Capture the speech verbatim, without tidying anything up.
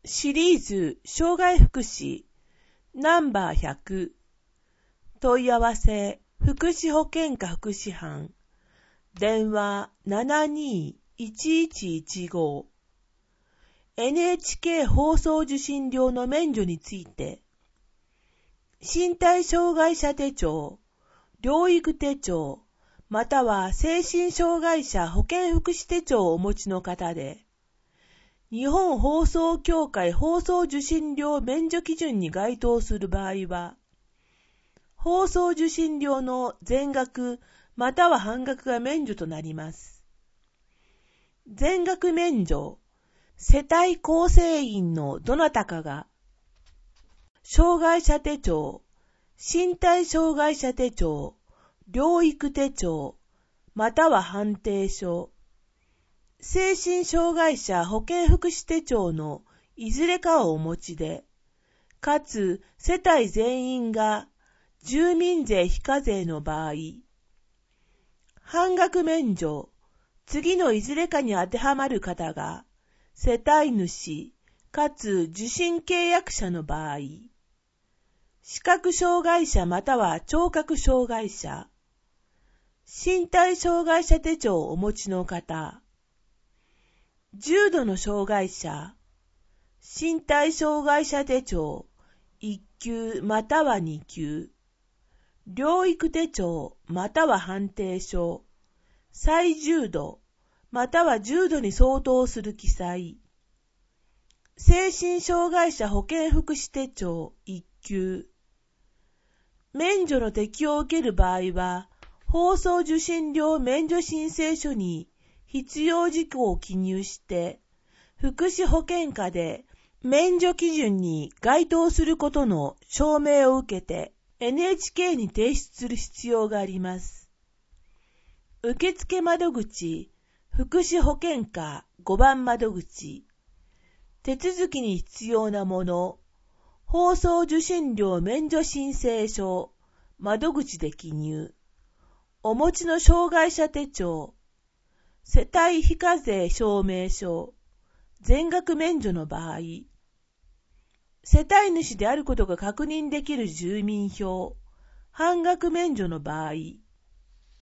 シリーズ障害福祉ナンバーひゃく問い合わせ福祉保健課福祉班電話 ななにーいちいちいちご エヌエイチケー 放送受信料の免除について身体障害者手帳、療育手帳または精神障害者保健福祉手帳をお持ちの方で日本放送協会放送受信料免除基準に該当する場合は、放送受信料の全額または半額が免除となります。全額免除、世帯構成員のどなたかが、障害者手帳、身体障害者手帳、療育手帳、または判定書、精神障害者保健福祉手帳のいずれかをお持ちで、かつ世帯全員が住民税非課税の場合、半額免除、次のいずれかに当てはまる方が世帯主かつ受信契約者の場合、視覚障害者または聴覚障害者、身体障害者手帳をお持ちの方、重度の障害者、身体障害者手帳いっ級またはに級、療育手帳または判定書、最重度または重度に相当する記載、精神障害者保健福祉手帳いっ級、免除の適用を受ける場合は、放送受信料免除申請書に必要事項を記入して、福祉保健課で免除基準に該当することの証明を受けて エヌエイチケー に提出する必要があります。受付窓口、福祉保健課ごばん窓口、手続きに必要なもの、放送受信料免除申請書、窓口で記入、お持ちの障害者手帳、世帯非課税証明書、全額免除の場合、世帯主であることが確認できる住民票、半額免除の場合、